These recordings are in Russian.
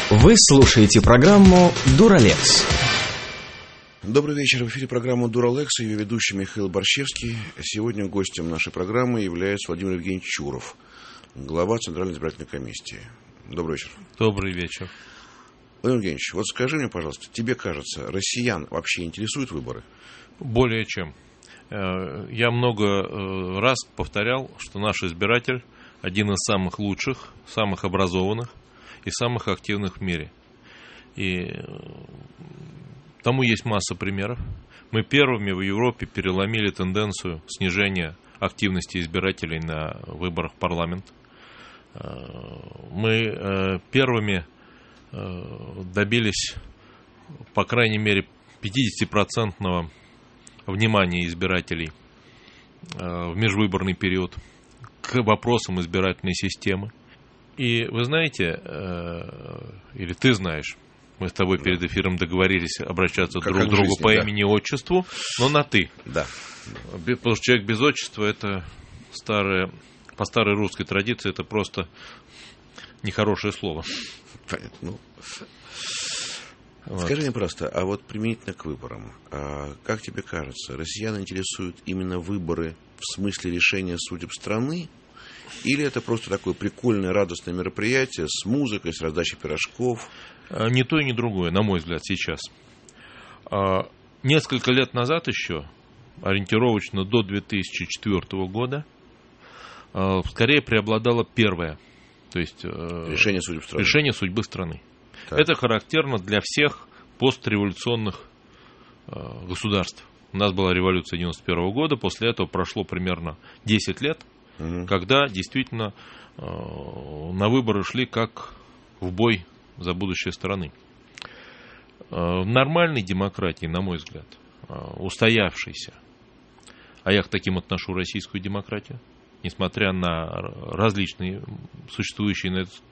Вы слушаете программу «Дуралекс». Добрый вечер. В эфире программа «Дуралекс» и ее ведущий Михаил Борщевский. Сегодня гостем нашей программы является Владимир Евгеньевич Чуров, глава Центральной избирательной комиссии. Добрый вечер. Добрый вечер. Владимир Евгеньевич, вот скажи мне, пожалуйста, тебе кажется, россиян вообще интересуют выборы? Более чем. Я много раз повторял, что наш избиратель один из самых лучших, самых образованных и самых активных в мире. И тому есть масса примеров. Мы первыми в Европе переломили тенденцию снижения активности избирателей на выборах в парламент. Мы первыми добились, по крайней мере, 50% внимания избирателей в межвыборный период к вопросам избирательной системы. И вы знаете, или ты знаешь, мы с тобой перед эфиром договорились обращаться друг к другу по имени и отчеству, но на «ты». Да. Потому что человек без отчества – это по старой русской традиции, это просто нехорошее слово. Понятно. Вот. Скажи мне просто, а вот применительно к выборам, как тебе кажется, россиян интересуют именно выборы в смысле решения судеб страны, или это просто такое прикольное, радостное мероприятие с музыкой, с раздачей пирожков? Ни то и ни другое, на мой взгляд, сейчас. Несколько лет назад еще, ориентировочно до 2004 года, скорее преобладало первое, то есть решение судьбы страны. Так. Это характерно для всех постреволюционных государств. У нас была революция 1991 года, после этого прошло примерно 10 лет, когда действительно на выборы шли как в бой за будущее страны. В нормальной демократии, на мой взгляд, устоявшейся, а я к таким отношу российскую демократию, несмотря на различные существующие на этот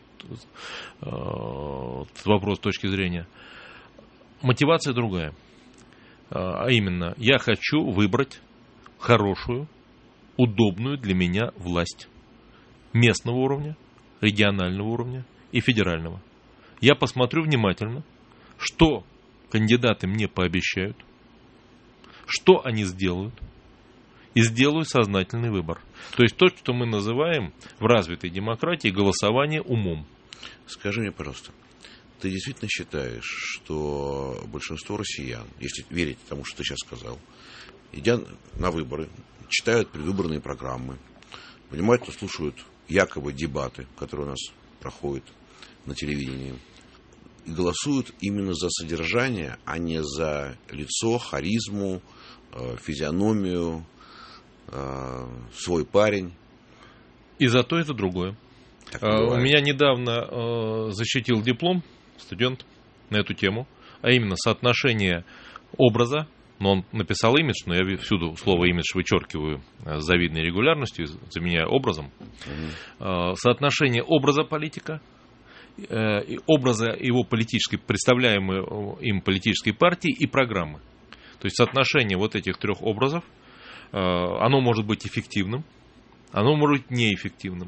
вопрос точки зрения, мотивация другая. А именно, я хочу выбрать хорошую, удобную для меня власть местного уровня, регионального уровня и федерального. Я посмотрю внимательно, что кандидаты мне пообещают, что они сделают, и сделаю сознательный выбор. То есть то, что мы называем в развитой демократии голосование умом. Скажи мне, пожалуйста, ты действительно считаешь, что большинство россиян, если верить тому, что ты сейчас сказал, идя на выборы, читают предвыборные программы, внимательно слушают якобы дебаты, которые у нас проходят на телевидении, и голосуют именно за содержание, а не за лицо, харизму, физиономию, свой парень? И за то, и за другое. У меня недавно защитил диплом студент на эту тему, а именно соотношение образа, но он написал имидж, но я всюду слово имидж вычеркиваю с завидной регулярностью, заменяю образом. Соотношение образа политика, образа его политической, представляемой им политической партии и программы. То есть соотношение вот этих трех образов, оно может быть эффективным, оно может быть неэффективным.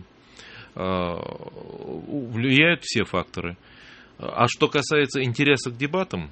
Влияют все факторы. А что касается интереса к дебатам,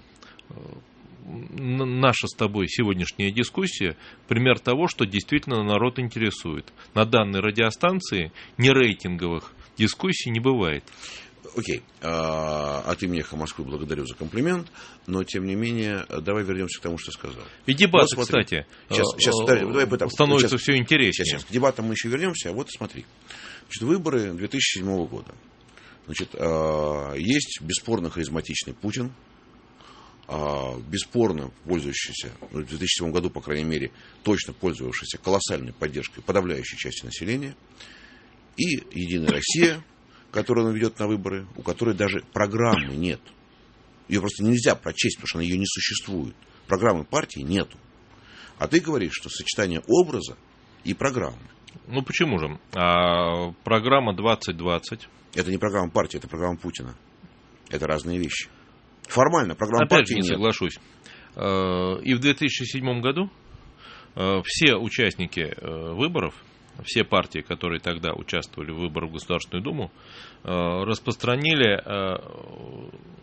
наша с тобой сегодняшняя дискуссия – пример того, что действительно народ интересует. На данной радиостанции нерейтинговых дискуссий не бывает. Окей. От имени «Эхо Москвы» благодарю за комплимент, но, тем не менее, давай вернемся к тому, что сказал. И дебаты, кстати, становятся все интереснее. Сейчас к дебатам мы еще вернемся, а вот смотри. Значит, выборы 2007 года. Значит, есть бесспорно харизматичный Путин, бесспорно пользующийся, в 2007 году, по крайней мере, точно пользовавшийся колоссальной поддержкой подавляющей части населения, и «Единая Россия», которую он ведет на выборы, у которой даже программы нет. Ее просто нельзя прочесть, потому что ее не существует. Программы партии нету. А ты говоришь, что сочетание образа и программы. Ну почему же? Программа 2020. Это не программа партии, это программа Путина. Это разные вещи. Формально программа партии нет. Опять же не соглашусь. И в 2007 году все участники выборов, все партии, которые тогда участвовали в выборах в Государственную Думу, распространили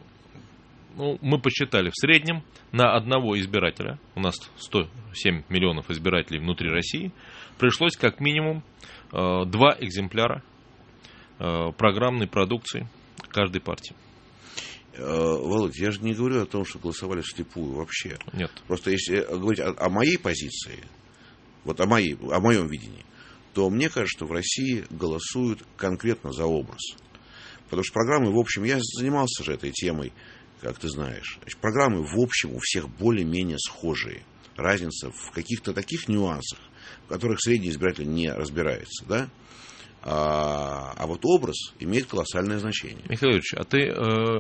мы посчитали, в среднем на одного избирателя, у нас 107 миллионов избирателей внутри России, пришлось как минимум 2 экземпляра программной продукции каждой партии. Володь, я же не говорю о том, что голосовали вслепую вообще. Нет. Просто если говорить о моей позиции, вот о моем видении, то мне кажется, что в России голосуют конкретно за образ. Потому что программы, в общем, я занимался же этой темой, как ты знаешь. Значит, программы, в общем, у всех более-менее схожие. Разница в каких-то таких нюансах, в которых средний избиратель не разбирается, да? А вот образ имеет колоссальное значение. Михаил Ильич, а ты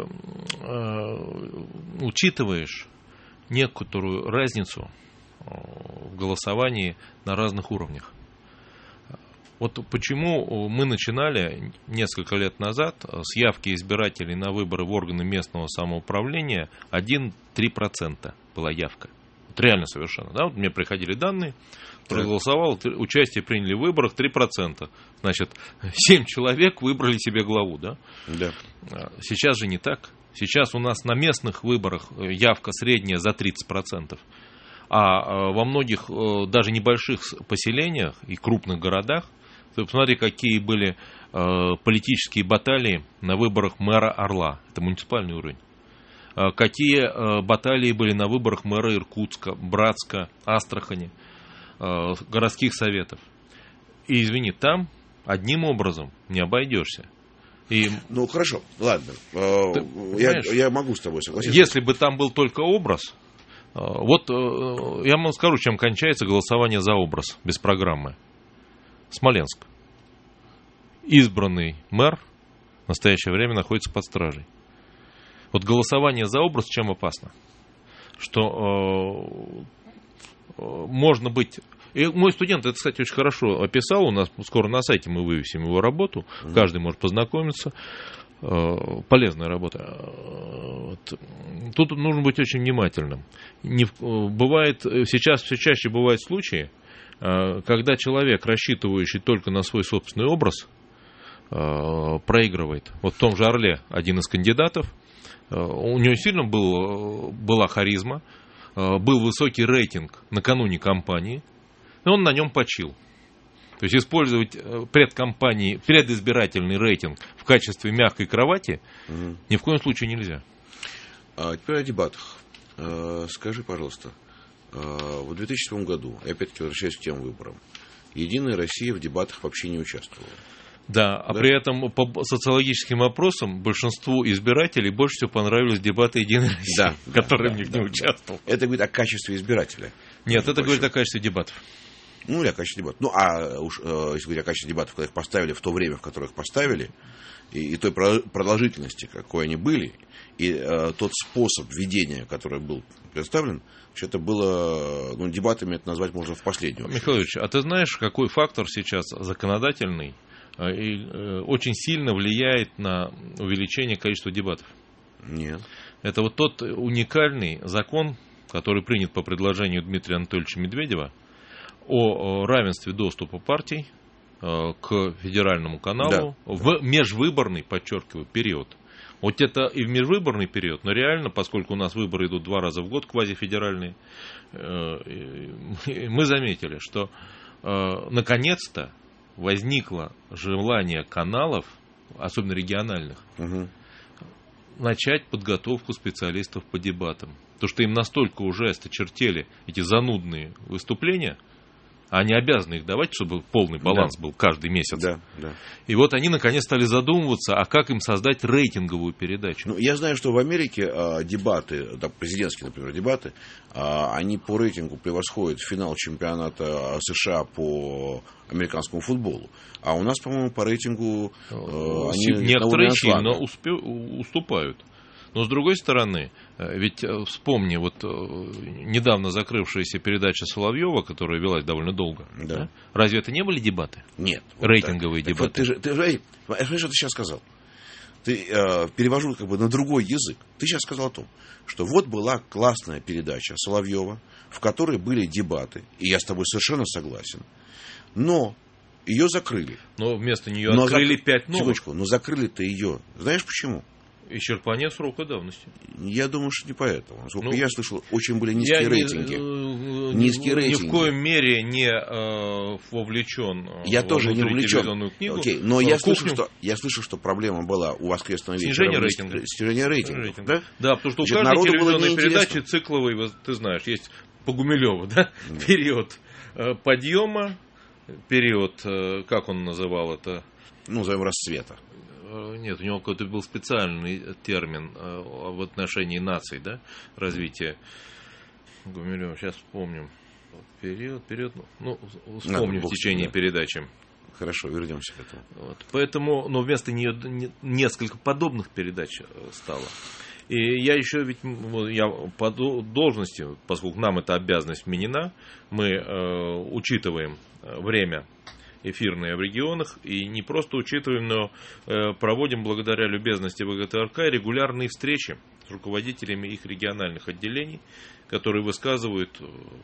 учитываешь некоторую разницу в голосовании на разных уровнях? Вот почему мы начинали несколько лет назад с явки избирателей на выборы в органы местного самоуправления 1-3% была явка. Вот реально совершенно. Да? Вот мне приходили данные, проголосовал, участие приняли в выборах 3%. Значит, 7 человек выбрали себе главу. Да? Да. Сейчас же не так. Сейчас у нас на местных выборах явка средняя за 30%. А во многих даже небольших поселениях и крупных городах, посмотри, какие были политические баталии на выборах мэра Орла. Это муниципальный уровень. Какие баталии были на выборах мэра Иркутска, Братска, Астрахани, городских советов. И, извини, там одним образом не обойдешься. Ну, хорошо, ладно. Я могу с тобой согласиться. Если бы там был только образ, вот я вам скажу, чем кончается голосование за образ без программы. Смоленск. Избранный мэр в настоящее время находится под стражей. Вот голосование за образ чем опасно? Что можно быть... И мой студент это, кстати, очень хорошо описал. У нас скоро на сайте мы вывесим его работу. Каждый может познакомиться. Полезная работа. Вот. Тут нужно быть очень внимательным. Сейчас все чаще бывают случаи, когда человек, рассчитывающий только на свой собственный образ, проигрывает. Вот в том же Орле один из кандидатов, у него сильно была харизма, был высокий рейтинг накануне кампании, и он на нем почил. То есть использовать предизбирательный рейтинг в качестве мягкой кровати ни в коем случае нельзя. Теперь о дебатах. Скажи, пожалуйста, в 2007 году, и опять-таки возвращаясь к тем выборам, Единая Россия в дебатах вообще не участвовала. Да, а при этом по социологическим опросам большинству избирателей больше всего понравились дебаты Единой России, которые в них не участвовал. Это говорит о качестве избирателя. Нет, это говорит о качестве дебатов. Ну, или о качестве дебатов. Ну, а уж если говорить о качестве дебатов, когда их поставили в то время, в которое их поставили, и той продолжительности, какой они были, и тот способ ведения, который был представлен, это было, дебатами это назвать можно в последнюю очередь. Михаил Ильич, а ты знаешь, какой фактор сейчас законодательный очень сильно влияет на увеличение количества дебатов? Нет. Это вот тот уникальный закон, который принят по предложению Дмитрия Анатольевича Медведева о равенстве доступа партий к федеральному каналу в межвыборный, подчеркиваю, период. Вот это и в межвыборный период, но реально, поскольку у нас выборы идут 2 раза в год, квазифедеральные, мы заметили, что наконец-то возникло желание каналов, особенно региональных, начать подготовку специалистов по дебатам. Потому что им настолько уже осточертели эти занудные выступления, а они обязаны их давать, чтобы полный баланс был каждый месяц. Да. И вот они наконец стали задумываться, а как им создать рейтинговую передачу. Ну, я знаю, что в Америке дебаты, президентские, например, дебаты, они по рейтингу превосходят финал чемпионата США по американскому футболу. А у нас, по-моему, по рейтингу некоторые сильно уступают. Но с другой стороны, ведь вспомни, вот недавно закрывшаяся передача Соловьева, которая велась довольно долго, да? Разве это не были дебаты? Нет. Рейтинговые дебаты. Вот что ты сейчас сказал? Ты перевожу на другой язык. Ты сейчас сказал о том, что вот была классная передача Соловьева, в которой были дебаты, и я с тобой совершенно согласен, но ее закрыли. Но вместо нее открыли 5 новых. Секундочку, но закрыли-то ее. Знаешь почему? Исчерпание срока давности. Я думаю, что не поэтому. Насколько я слышал, очень были низкие рейтинги. Низкие рейтинги. Ни в коем мере не вовлечен. Я тоже не вовлечен. Окей, но я слышал, что проблема была у воскресного вечера. Снижение рейтинга. Да, потому что у каждой телевизионной передачи цикловой, ты знаешь, есть по Гумилеву, да, период подъема, период, как он называл это? Назовем расцвета. Нет, у него какой-то был специальный термин в отношении наций, да, развития. Гумилев, сейчас вспомним. Период, вспомним в течение передачи. Хорошо, вернемся к этому. Поэтому, но вместо нее несколько подобных передач стало. И я еще я по должности, поскольку нам эта обязанность вменена, мы учитываем время эфирные в регионах, и не просто учитываем, но проводим благодаря любезности ВГТРК регулярные встречи с руководителями их региональных отделений, которые рассказывают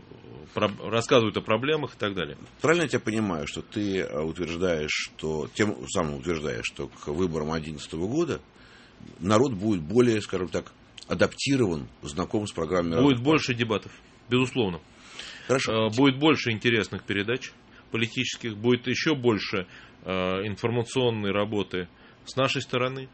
о проблемах и так далее. Правильно я тебя понимаю, что ты утверждаешь, тем самым утверждаешь, что к выборам 2011 года народ будет более, скажем так, адаптирован, знаком с программой. Будет больше дебатов, безусловно. Хорошо. Будет больше интересных передач политических, будет еще больше информационной работы с нашей стороны.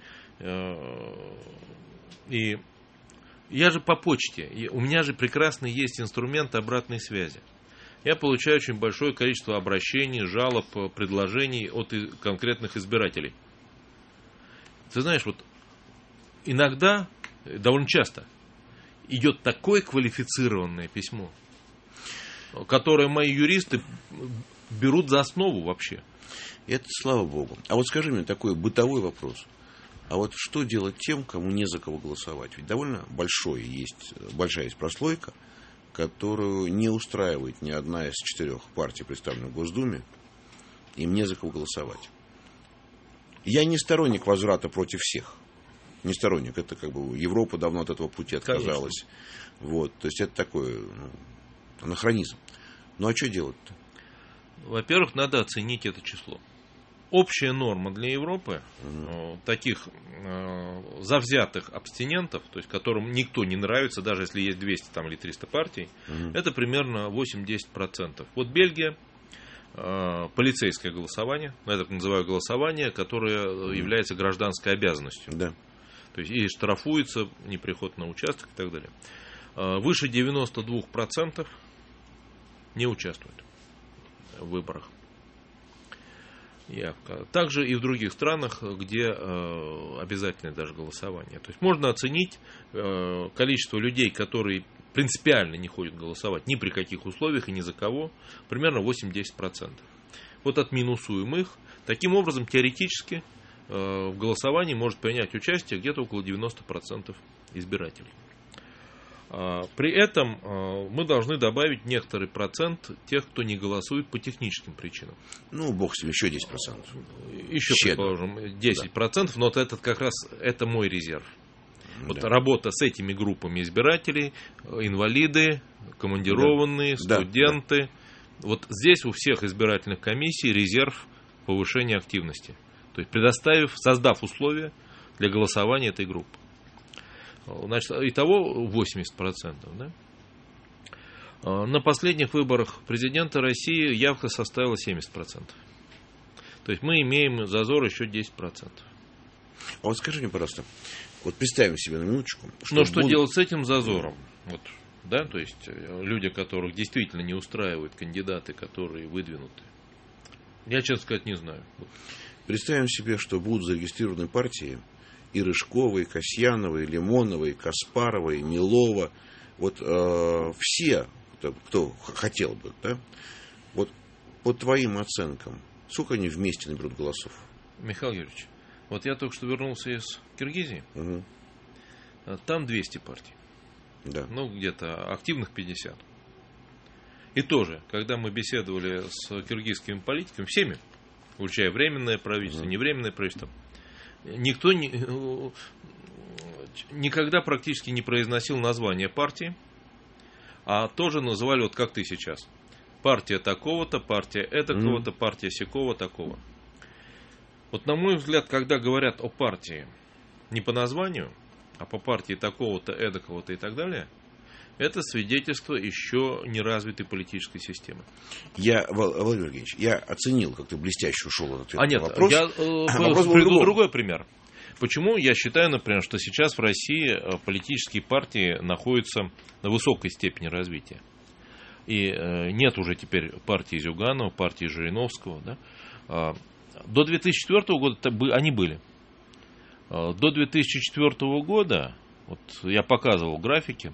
И я же по почте, у меня же прекрасный есть инструмент обратной связи. Я получаю очень большое количество обращений, жалоб, предложений от конкретных избирателей. Ты знаешь, иногда, довольно часто, идет такое квалифицированное письмо, которое мои юристы берут за основу вообще. Это слава богу. А вот скажи мне такой бытовой вопрос. А вот что делать тем, кому не за кого голосовать? Ведь довольно большая есть прослойка, которую не устраивает ни одна из 4 партий, представленных в Госдуме, им не за кого голосовать. Я не сторонник возврата против всех. Не сторонник. Это Европа давно от этого пути отказалась. То есть это такой анахронизм. Ну а что делать-то? Во-первых, надо оценить это число. Общая норма для Европы таких завзятых абстинентов, то есть которым никто не нравится, даже если есть 200 или 300 партий, это примерно 8-10%. Вот Бельгия, полицейское голосование, я так называю голосование, которое является гражданской обязанностью. Да. То есть и штрафуется неприход на участок и так далее. Выше 92% не участвуют в выборах. Также и в других странах, где обязательно даже голосование. То есть можно оценить количество людей, которые принципиально не ходят голосовать ни при каких условиях и ни за кого, примерно 8-10%. Вот отминусуем их. Таким образом, теоретически в голосовании может принять участие где-то около 90% избирателей. При этом мы должны добавить некоторый процент тех, кто не голосует по техническим причинам. Бог с ним, еще 10%. Еще, предположим, 10%, но вот этот как раз это мой резерв. Работа с этими группами избирателей, инвалиды, командированные, студенты. Вот здесь у всех избирательных комиссий резерв повышения активности. То есть создав условия для голосования этой группы. Значит, итого 80%. Да? На последних выборах президента России явка составила 70%. То есть мы имеем зазор еще 10%. А вот скажи мне, пожалуйста, представим себе на минуточку. Что делать с этим зазором? То есть люди, которых действительно не устраивают кандидаты, которые выдвинуты. Я, честно сказать, не знаю. Представим себе, что будут зарегистрированы партии и Рыжкова, и Касьянова, и Лимонова, и Каспарова, и Милова. Все, кто хотел бы, да? По твоим оценкам, сколько они вместе наберут голосов? Михаил Юрьевич, я только что вернулся из Киргизии. Угу. Там 200 партий. Да. Где-то активных 50. И тоже, когда мы беседовали с киргизскими политиками, всеми, включая временное правительство, невременное правительство, никто никогда практически не произносил название партии, а тоже называли, как ты сейчас. Партия такого-то, партия этакого-то, партия сякого такого. На мой взгляд, когда говорят о партии, не по названию, а по партии такого-то, эдакого-то и так далее, это свидетельство еще неразвитой политической системы. Владимир Евгеньевич, я оценил, как ты блестяще ушел от ответа на вопрос. Я приведу другой пример. Почему я считаю, например, что сейчас в России политические партии находятся на высокой степени развития. И нет уже теперь партии Зюганова, партии Жириновского. Да? До 2004 года они были. До 2004 года, вот я показывал графики,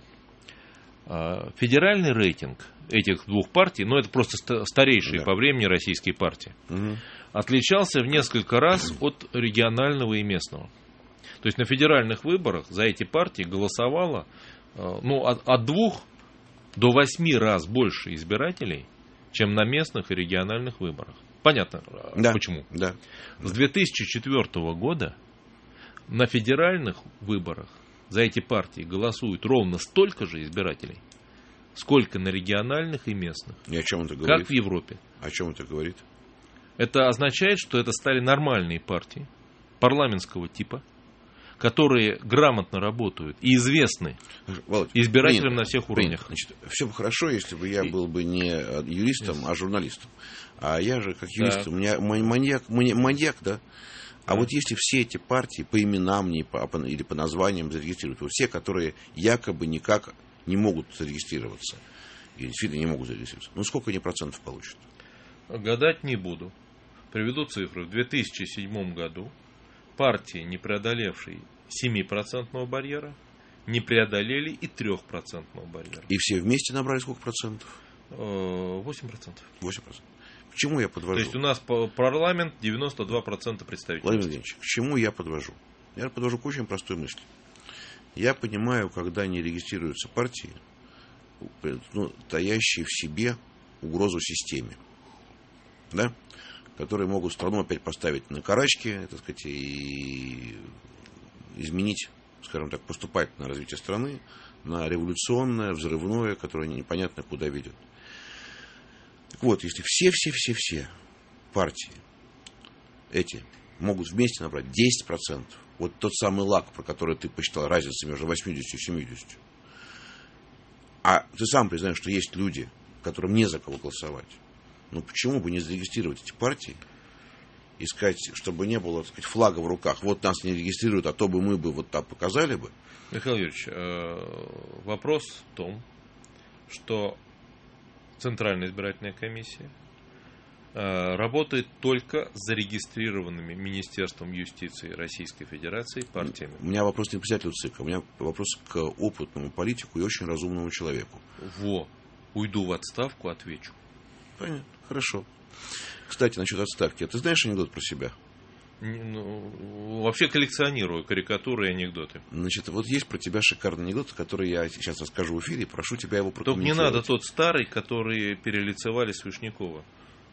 федеральный рейтинг этих двух партий, это просто старейшие по времени российские партии, отличался в несколько раз от регионального и местного. То есть на федеральных выборах за эти партии голосовало от 2 до 8 раз больше избирателей, чем на местных и региональных выборах. Понятно, почему. Да. С 2004 года на федеральных выборах за эти партии голосуют ровно столько же избирателей, сколько на региональных и местных. И о чем это говорит? Как в Европе. О чем это говорит? Это означает, что это стали нормальные партии парламентского типа, которые грамотно работают и известны избирателям на всех уровнях. Значит, все бы хорошо, если бы я был бы не юристом, а журналистом. А я же, как юрист, у меня маньяк, да? А вот если все эти партии по именам или по названиям зарегистрируют, вот все, которые якобы никак не могут зарегистрироваться, и действительно не могут зарегистрироваться, сколько они процентов получат? Гадать не буду. Приведу цифры. В 2007 году партии, не преодолевшие 7% барьера, не преодолели и 3% барьера. И все вместе набрали сколько процентов? 8%. 8%. К чему я подвожу? То есть у нас парламент 92% представителей. Владимир Владимирович, к чему я подвожу? Я подвожу к очень простой мысли. Я понимаю, когда не регистрируются партии, таящие в себе угрозу системе, да? Которые могут страну опять поставить на карачки, так сказать, и изменить, скажем так, поступать на развитие страны, на революционное, взрывное, которое непонятно куда ведет. Так вот, если все партии эти могут вместе набрать 10%, вот тот самый лак, про который ты посчитал, разница между 80 и 70, а ты сам признаешь, что есть люди, которым не за кого голосовать, почему бы не зарегистрировать эти партии, искать, чтобы не было, так сказать, флага в руках, вот нас не регистрируют, а то бы мы бы вот так показали бы. Михаил Юрьевич, вопрос в том, что Центральная избирательная комиссия работает только с зарегистрированными Министерством юстиции Российской Федерации партиями. У меня вопрос не к председателю ЦИК, у меня вопрос к опытному политику и очень разумному человеку. Уйду в отставку, отвечу. Понятно, хорошо. Кстати, насчет отставки. Ты знаешь анекдот про себя? Вообще коллекционирую карикатуры и анекдоты. Значит, вот есть про тебя шикарный анекдот, который я сейчас расскажу в эфире, прошу тебя его прокомментировать. Только не надо тот старый, который перелицевали с Вишнякова.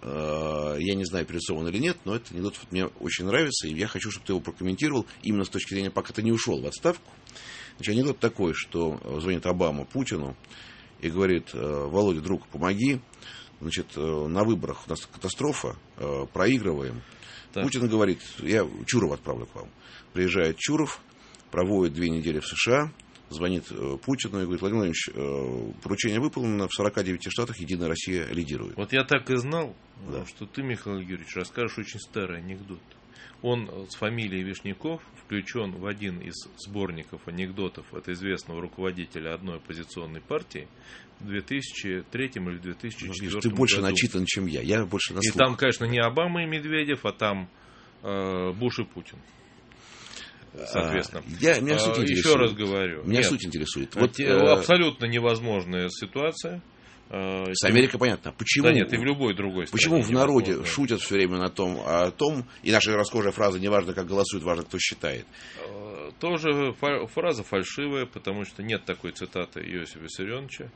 Я не знаю, перелицован или нет, но этот анекдот мне очень нравится, и я хочу, чтобы ты его прокомментировал именно с точки зрения, пока ты не ушел в отставку. Значит, анекдот такой, что звонит Обама Путину и говорит: Володя, друг, помоги. Значит, на выборах у нас катастрофа, проигрываем. Так. Путин говорит: я Чурова отправлю к вам. Приезжает Чуров, проводит 2 недели в США, звонит Путину и говорит: Владимир Владимирович, поручение выполнено, в 49 штатах Единая Россия лидирует. Вот я так и знал, что ты, Михаил Юрьевич, расскажешь очень старый анекдот. Он с фамилией Вишняков включен в один из сборников анекдотов от известного руководителя одной оппозиционной партии в 2003 или 2004 году. Ты больше начитан, чем я. Я больше на слух. И там, конечно, не Обама и Медведев, а там Буш и Путин. Соответственно. Меня суть интересует. Еще раз говорю. Меня суть интересует. Абсолютно невозможная ситуация. С Америкой понятно. Почему? Да нет, и в любой другой стране. Почему в народе шутят все время о том, и наша расхожая фраза: не важно, как голосуют, важно, кто считает. Тоже фраза фальшивая, потому что нет такой цитаты Иосифа Виссарионовича.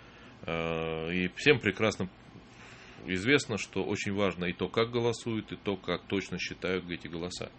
И всем прекрасно известно, что очень важно и то, как голосуют, и то, как точно считают эти голоса.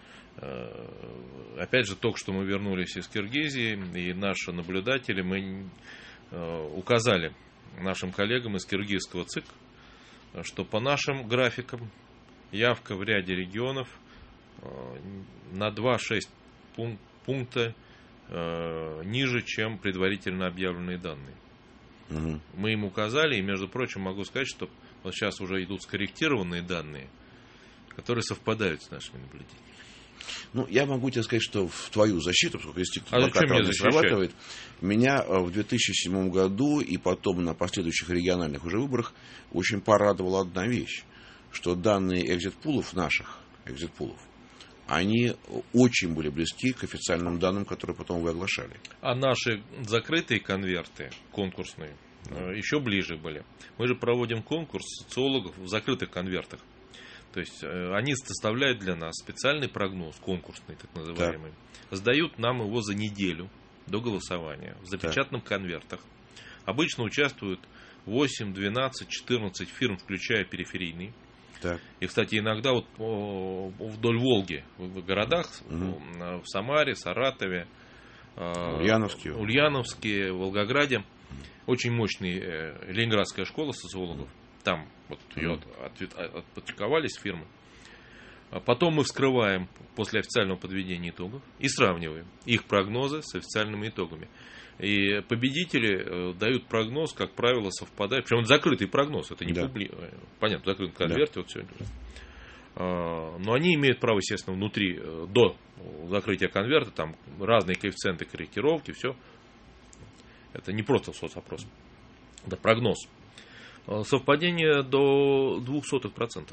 Опять же, только что мы вернулись из Киргизии, и наши наблюдатели, мы указали нашим коллегам из киргизского ЦИК, что по нашим графикам явка в ряде регионов на 2-6 пункта ниже, чем предварительно объявленные данные. Угу. Мы им указали, и, между прочим, могу сказать, что вот сейчас уже идут скорректированные данные, которые совпадают с нашими наблюдениями. Ну, я могу тебе сказать, что в твою защиту, поскольку институт не срабатывает, меня в 2007 году и потом на последующих региональных уже выборах очень порадовала одна вещь, что данные экзит-пулов наших, они очень были близки к официальным данным, которые потом вы оглашали. А наши закрытые конверты, конкурсные, еще ближе были. Мы же проводим конкурс социологов в закрытых конвертах. То есть они составляют для нас специальный прогноз, конкурсный так называемый. Так. Сдают нам его за неделю до голосования в запечатанных конвертах. Обычно участвуют 8, 12, 14 фирм, включая периферийные. Так. И, кстати, иногда вот вдоль Волги, в городах, в Самаре, Саратове, Ульяновске, Волгограде, очень мощная ленинградская школа социологов. Там вот ее отпубликовались фирмы. Потом мы вскрываем после официального подведения итогов и сравниваем их прогнозы с официальными итогами. И победители дают прогноз, как правило, совпадает. Причем это закрытый прогноз, это не понятно, в закрытом конверте вот сегодня. Но они имеют право, естественно, внутри, до закрытия конверта, там разные коэффициенты корректировки, все. Это не просто соцопрос, это прогноз. Совпадение до 0,02%.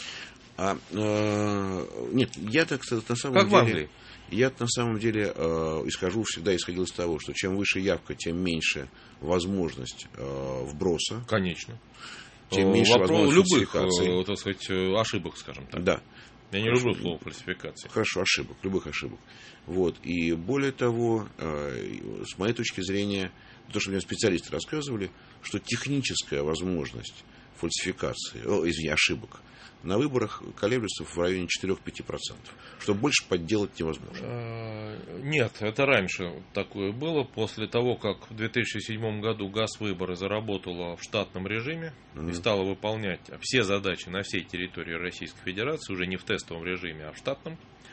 Нет, я так на самом как деле... в Англии? Я на самом деле всегда исходил из того, что чем выше явка, тем меньше возможность вброса. Конечно. Тем меньше возможность фальсификации. Так сказать, ошибок, скажем так. Да. Я не люблю слово фальсификация. Хорошо, любых ошибок. Вот. И более того, с моей точки зрения, то, что мне специалисты рассказывали, что техническая возможность фальсификации, ошибок на выборах колеблется в районе 4-5%, что больше подделать невозможно. Нет, это раньше такое было. После того, как в 2007 году Газвыборы заработала в штатном режиме и стала выполнять все задачи на всей территории Российской Федерации, уже не в тестовом режиме, а в штатном,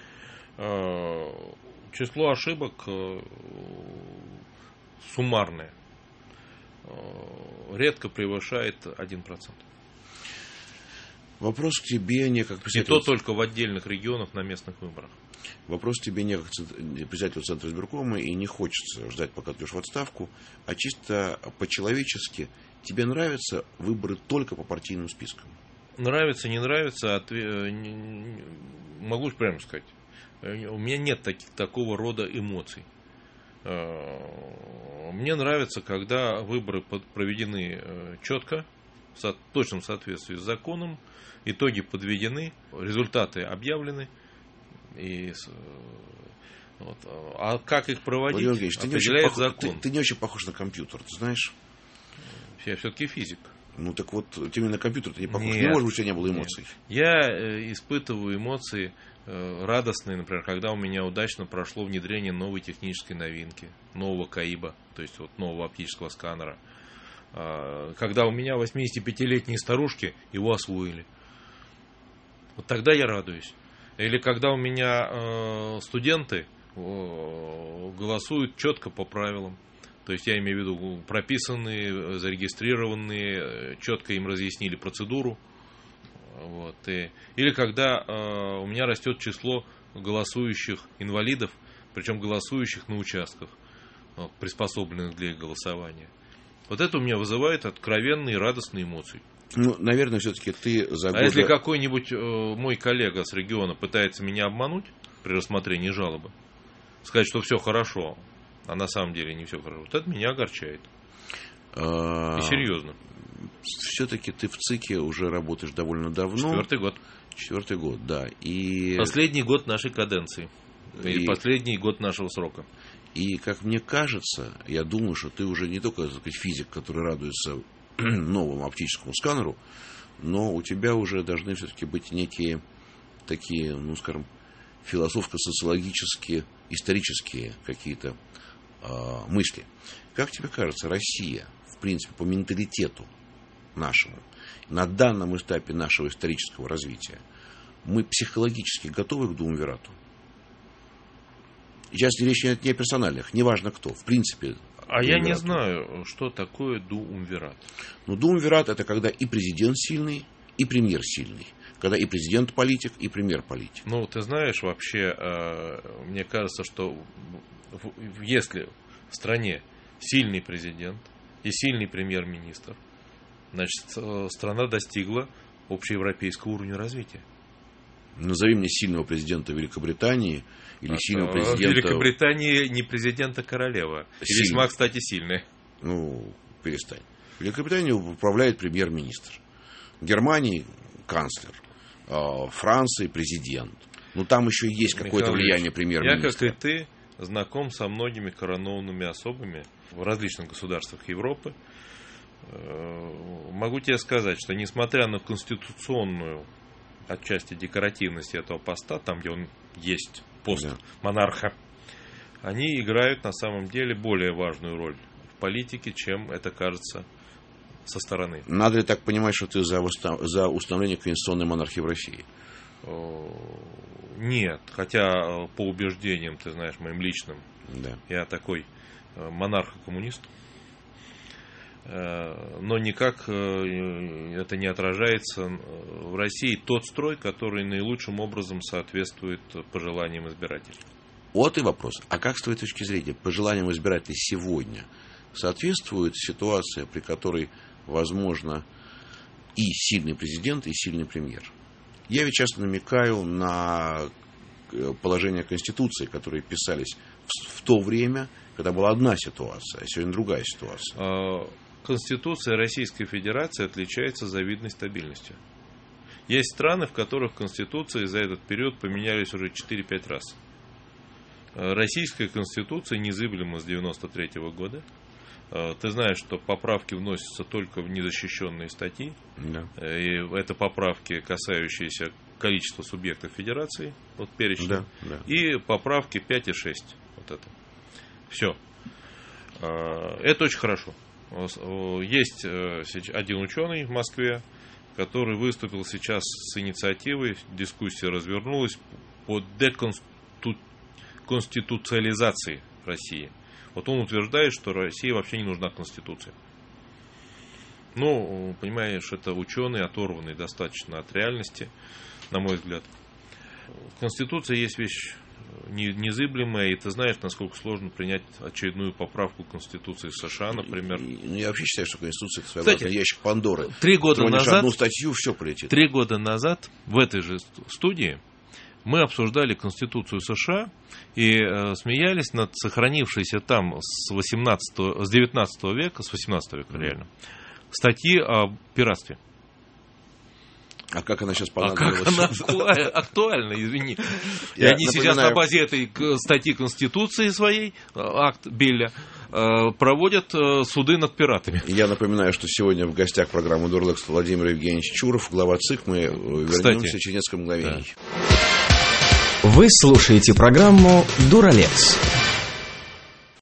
число ошибок суммарное редко превышает 1%. Вопрос к тебе не как председателю... И то только в отдельных регионах на местных выборах. Вопрос к тебе не как председателю Центра избиркома, и не хочется ждать, пока ты идешь в отставку, а чисто по-человечески. Тебе нравятся выборы только по партийным спискам? Нравится, не нравится, могу прямо сказать. У меня нет такого рода эмоций. Мне нравится, когда выборы проведены четко, в точном соответствии с законом, итоги подведены, результаты объявлены. А как их проводить, определяет закон. Ты не очень похож на компьютер, ты знаешь? Я все-таки физик. Ну так вот, ты именно на компьютер ты не похож. Не может быть, у тебя не было эмоций. Я испытываю эмоции радостные, например, когда у меня удачно прошло внедрение новой технической новинки, нового КАИБа, то есть вот нового оптического сканера. Когда у меня 85-летние старушки его освоили. Вот тогда я радуюсь. Или когда у меня студенты голосуют четко по правилам. То есть я имею в виду прописанные, зарегистрированные, четко им разъяснили процедуру. Вот. Или когда у меня растет число голосующих инвалидов, причем голосующих на участках, приспособленных для их голосования. Вот это у меня вызывает откровенные радостные эмоции. Ну, наверное, все-таки ты за годы... А если какой-нибудь мой коллега с региона пытается меня обмануть при рассмотрении жалобы, сказать, что все хорошо, а на самом деле не все хорошо, вот это меня огорчает. И серьезно. Все-таки ты в ЦИКе уже работаешь довольно давно. 4-й год. 4-й год, да. И... Последний год нашей каденции. И последний год нашего срока. И, как мне кажется, я думаю, что ты уже не только, так сказать, физик, который радуется новому оптическому сканеру, но у тебя уже должны все-таки быть некие такие, ну, скажем, философско-социологические, исторические какие-то мысли. Как тебе кажется, Россия, в принципе, по менталитету нашему, на данном этапе нашего исторического развития, мы психологически готовы к дуумвирату? Сейчас речь не о персональных, неважно кто, в принципе. А я не знаю, что такое дуумвират. Ну, дуумвират — это когда и президент сильный, и премьер сильный. Когда и президент политик, и премьер политик. Ну, ты знаешь, вообще, мне кажется, что если в стране сильный президент и сильный премьер-министр, значит, страна достигла общеевропейского уровня развития. Назови мне сильного президента Великобритании или сильного президента... В Великобритании не президент, а королева. И весьма, кстати, сильная. Ну, перестань. В Великобритании управляет премьер-министр. В Германии канцлер. Франции президент. Ну, там еще есть какое-то влияние премьер-министра. Я, как и ты, знаком со многими коронованными особами в различных государствах Европы. Могу тебе сказать, что несмотря на конституционную отчасти декоративность этого поста, там, где он есть, пост монарха, они играют на самом деле более важную роль в политике, чем это кажется со стороны. Надо ли так понимать, что ты за установление конституционной монархии в России? Нет, хотя по убеждениям, ты знаешь, моим личным, я такой монарх-коммунист. Но никак это не отражается в России тот строй, который наилучшим образом соответствует пожеланиям избирателей. Вот и вопрос. А как с твоей точки зрения пожеланиям избирателей сегодня соответствует ситуация, при которой возможно и сильный президент, и сильный премьер? Я ведь часто намекаю на положения Конституции, которые писались в то время, когда была одна ситуация, а сегодня другая ситуация. Конституция Российской Федерации отличается завидной стабильностью. Есть страны, в которых Конституции за этот период поменялись уже 4-5 раз. Российская Конституция незыблема с 1993 года. Ты знаешь, что поправки вносятся только в незащищенные статьи. Да. И это поправки, касающиеся количества субъектов Федерации, вот перечня. Да. И поправки 5 и 6. Вот это. Все. Это очень хорошо. Есть один ученый в Москве, который выступил сейчас с инициативой, дискуссия развернулась по деконституциализации России. Вот он утверждает, что России вообще не нужна Конституция. Ну, понимаешь, это ученый, оторванный достаточно от реальности, на мой взгляд. Конституция есть вещь незыблемая, и ты знаешь, насколько сложно принять очередную поправку Конституции США, например. Я вообще считаю, что Конституция — это своеобразный ящик Пандоры. 3 года назад, одну статью, все полетит. 3 года назад в этой же студии мы обсуждали Конституцию США и смеялись над сохранившейся там с 19 века, с 18 века реально, статьи о пиратстве. А как она сейчас понадобилась? Как она актуальна, извини. И они сейчас на базе этой статьи Конституции своей, акт Белля, проводят суды над пиратами. Я напоминаю, что сегодня в гостях программы «Дурлекс» Владимир Евгеньевич Чуров, глава ЦИК. Мы вернемся через несколько мгновений. Вы слушаете программу «Дуралец».